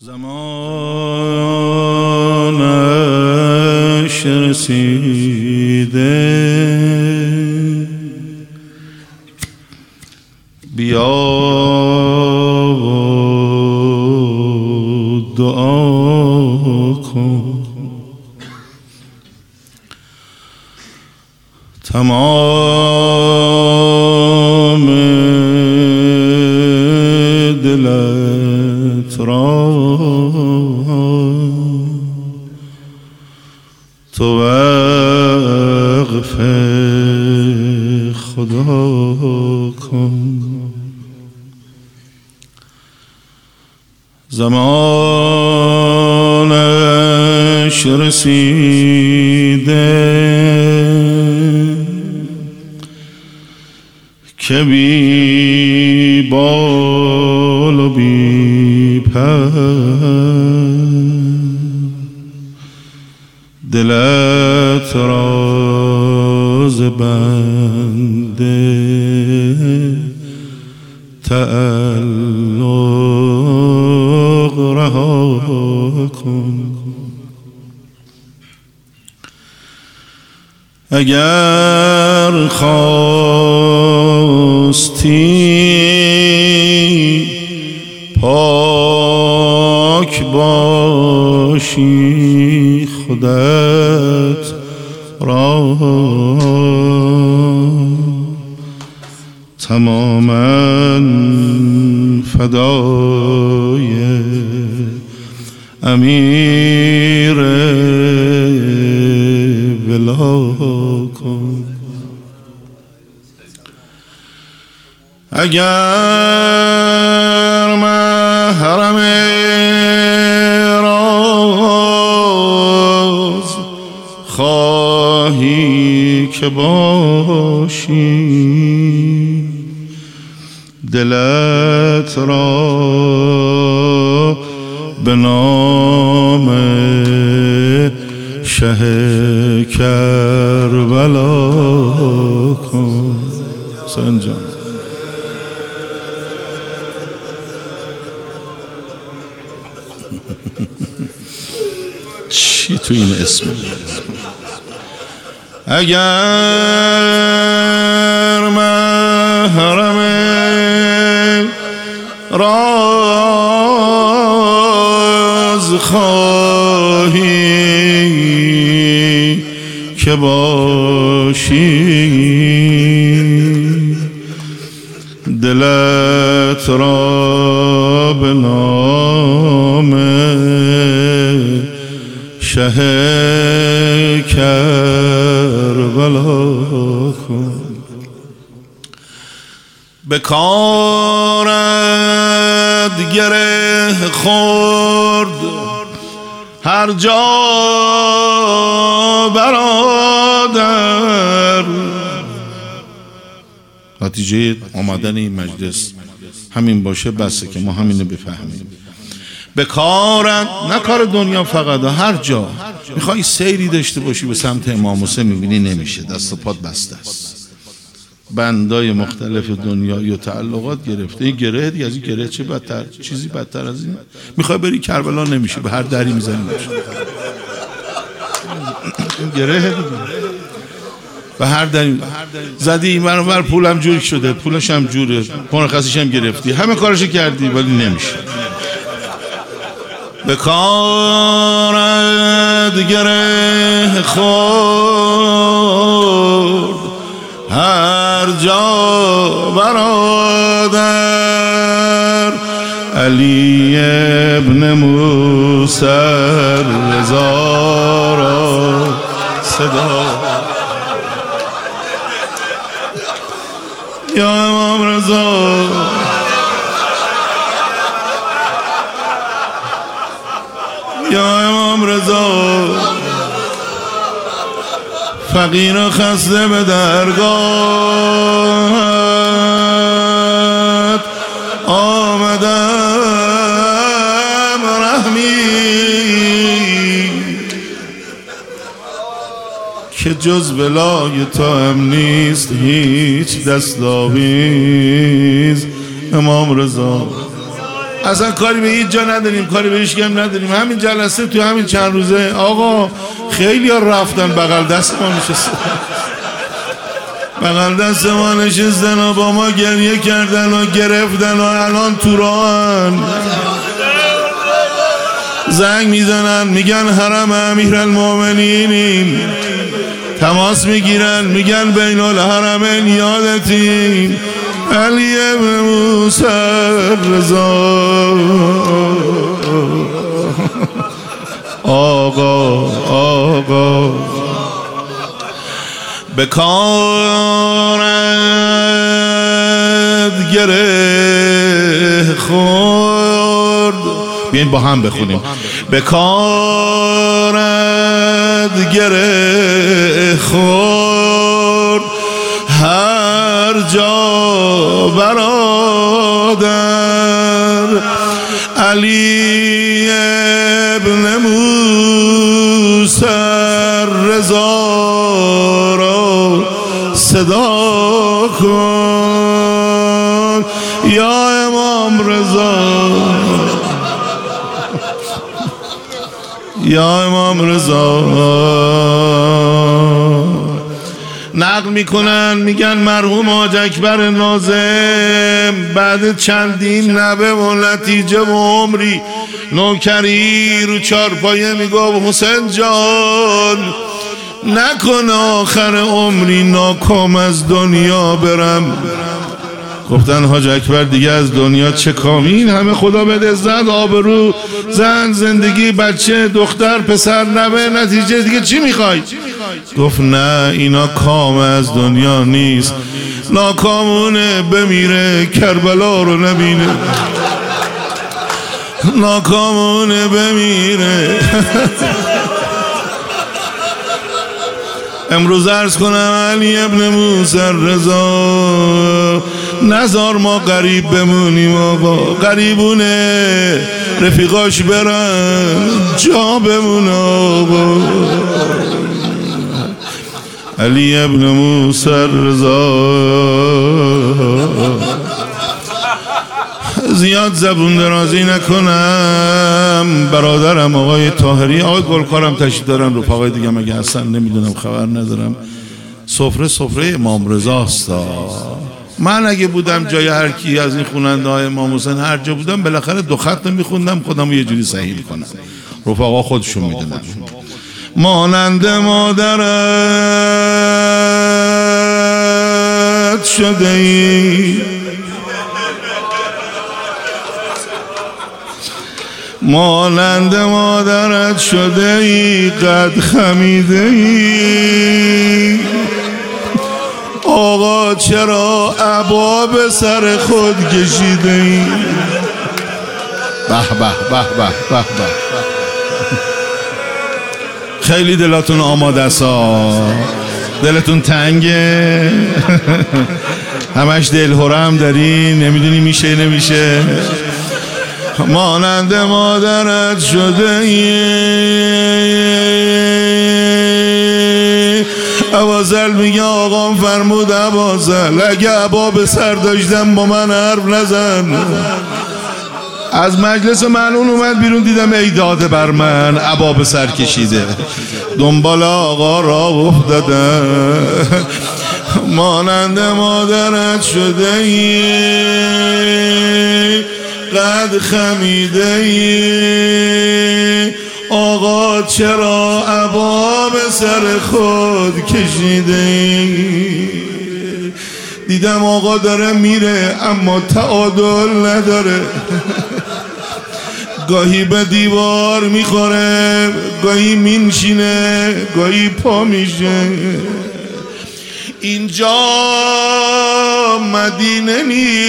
زمانش رسیده بیا و دعا کن تمام دلت را تو وقف خدا کن زمانش رسیده که بی بال و بی پر دلت راز بنده تعلق رها کن اگر خواستی پاک باشی خودت را تماماً فدای امیر ولا کن اگر محرم راز خواهی که باشی دلت را به نام شه کربلا کن سنجان چی تو این اسم اگر محرم راز خواهی که باشی دلت را به نام شه کربلا کن به کارت گره خورد هر جا برادر نتیجه آمدن این مجلس همین باشه بسه که ما همینو بفهمیم به کارت نه کار دنیا فقط هر جا میخوای سیری داشته باشی به سمت امام حسین میبینی نمیشه دست و پات بسته است بندای مختلف دنیایی و تعلقات گرفته این گره دیگه از این گره چه بدتر چیزی بدتر از این میخوای بری کربلا نمیشه به هر دری میزنی این گره به هر دری زدی این برابر پولم جور شده پولش هم جوره مرخصیش هم گرفتی همه کارشو کردی ولی نمیشه به کارت گره خورد هر جا برادر علی ابن موسی رضا را صدا یا امام رضا یا امام رضا فقیر و خسته به درگاهت آمدم رحمی که جز بلای تو هم نیست هیچ دستاویز امام رضا اصلا کاری به هیچ جا نداریم، کاری به هیچ کم نداریم. همین جلسه تو همین چند روزه آقا خیلی ها رفتن بغل دست ما نشستن، بغل دست ما نشستن و با ما گریه کردن و گرفتن و الان تو راهن زنگ میزنن میگن حرم امیرالمومنینیم، تماس میگیرن میگن بین الحرمین یادتیم علی ابن موسی رضا. آقا به کارت گره خورد، بیاین با هم بخونیم. به کارت گره خورد هر جا برادر، علی ابن موسی رضا را صدا کن یا امام رضا، یا امام رضا. نقل میکنن میگن مرحوم حاج اکبر ناظم بعد چندین نوه و نتیجه و عمری نوکری رو چارپایه میگفت حسین جان نکن آخر عمری ناکام از دنیا برم. گفتن حاج اکبر دیگه از دنیا چه کامی؟ این همه خدا بده عزت، آبرو، زن، زندگی، بچه، دختر، پسر، نوه، نتیجه دیگه چی میخوای؟ گفت نه اینا کام از دنیا نیست، ناکامونه بمیره کربلا رو نبینه، ناکامونه بمیره. امروز عرض کنم علی ابن موسی رضا نزار ما غریب بمونیم آقا، غریبونه رفیقاش برن جا بمون آقا. علی ابن موسی رضا زیاد زبون درازی نکنم. برادرم آقای طاهری، آقای گلکارم تشریف دارن، رفقای دیگه مگه هستن نمیدونم، خبر ندارم. سفره امام رضاست. من اگه بودم جای هر کی از این خواننده های امام حسین هر جا بودم بالاخره دو خط میخوندم خودم یه جوری صحیح کنم، رفقا خودشون میدونن. مانند مادرت شده ای، مانند مادرت شده ای، قد خمیده ای. آقا چرا عبا به سر خود کشیده ای؟ به به به به به به. خیلی دلاتون آماده است، دلتون تنگه، همش دلهرم داری نمیدونی میشه نمیشه. مانند مادرت شده ای. ابازل میگه آقام فرمود ابازل اگه عبا به سر داشتم با من حرف نزن. از مجلس ملعون اومد بیرون دیدم ای داده بر من عبا به سر کشیده، دنبال آقا را افتاده. مانند مادرت شده ای، قد خمیده ای. آقا چرا عبا به سر خود کشیده ای؟ دیدم آقا داره میره اما تعادل نداره، گاهی به دیوار میخوره، گاهی مینشینه، گاهی پا میشه. اینجا مدینه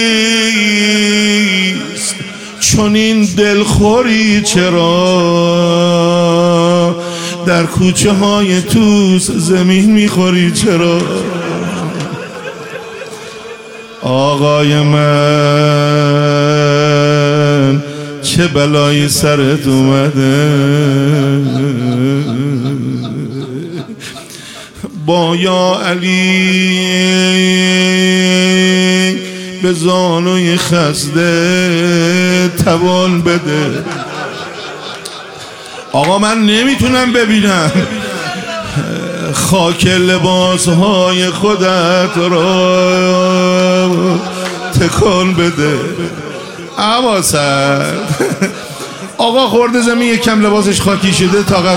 نیست، چون این دلخوری چرا در کوچه های توس زمین میخوری چرا؟ آقای من چه بلایی سرت اومده؟ با یا علی به زانوی خسته توان بده. آقا من نمیتونم ببینم خاک لباسهای خودت را تکان بده. عباسد آقا خورده زمین یکم لباسش خاکی شده طاقت.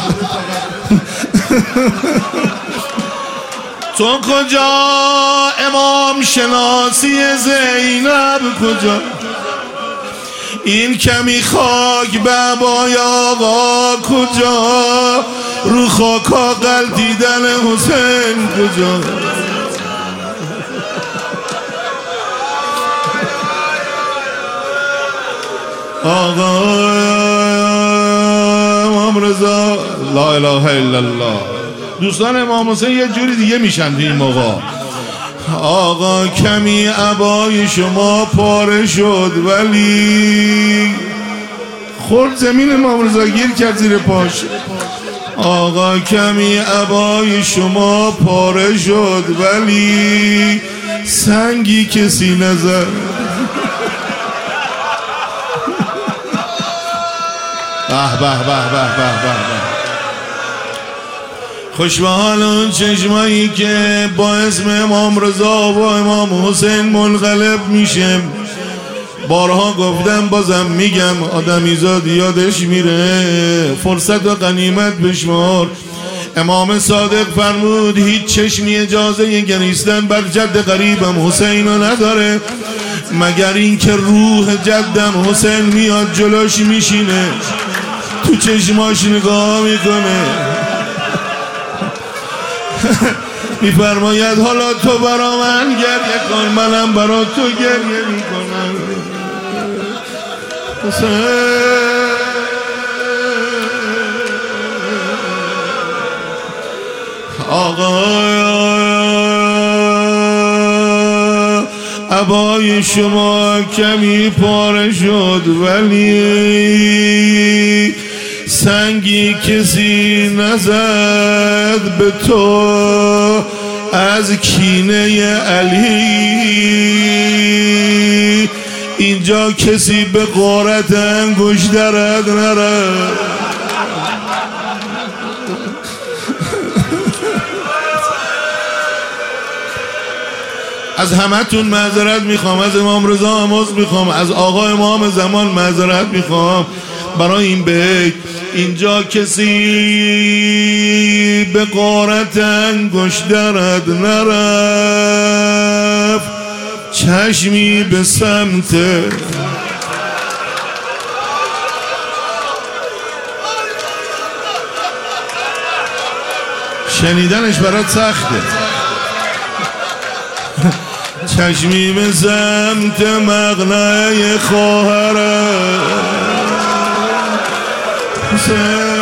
تو کجا امام شناسی زینب کجا؟ این کمی خاک به عبای آقا کجا؟ رو خاکا غلطیدن حسین کجا؟ آقا امام رضا لا اله الا الله. دوستان امام حسین یه جوری دیگه میشن این موقع. آقا کمی عبای شما پاره شد ولی خورد زمین امام رضا گیر کرد زیر پاش. آقا کمی عبای شما پاره شد ولی سنگی کسی نزد. به به به به به به. خوش به حال اون چشمایی که با اسم امام رضا و امام حسین منقلب میشه. بارها گفتم بازم میگم آدمیزاد یادش میره، فرصت و غنیمت بشمار. امام صادق فرمود هیچ چشمی اجازه گریستن بر جد قریبم حسین نداره مگر این که روح جدم حسین میاد جلوش میشینه تو چشماش نگاه میکنه. میفرماید حالا تو برا من گریه کن منم برا تو گریه میکنم. آقا عبای شما کمی پاره شد ولی سنگی کسی نزد به تو از کینه علی. اینجا کسی به غارت انگوش درد نرد. از همتون معذرت میخوام، از امام رضا هم عذر میخوام، از آقا امام زمان معذرت میخوام برای این بیت. اینجا کسی به غارت انگشت درد نرفت چشمی به سمت شنیدنش برات سخته. چشمی به سمت مقنعه خواهرم حسین.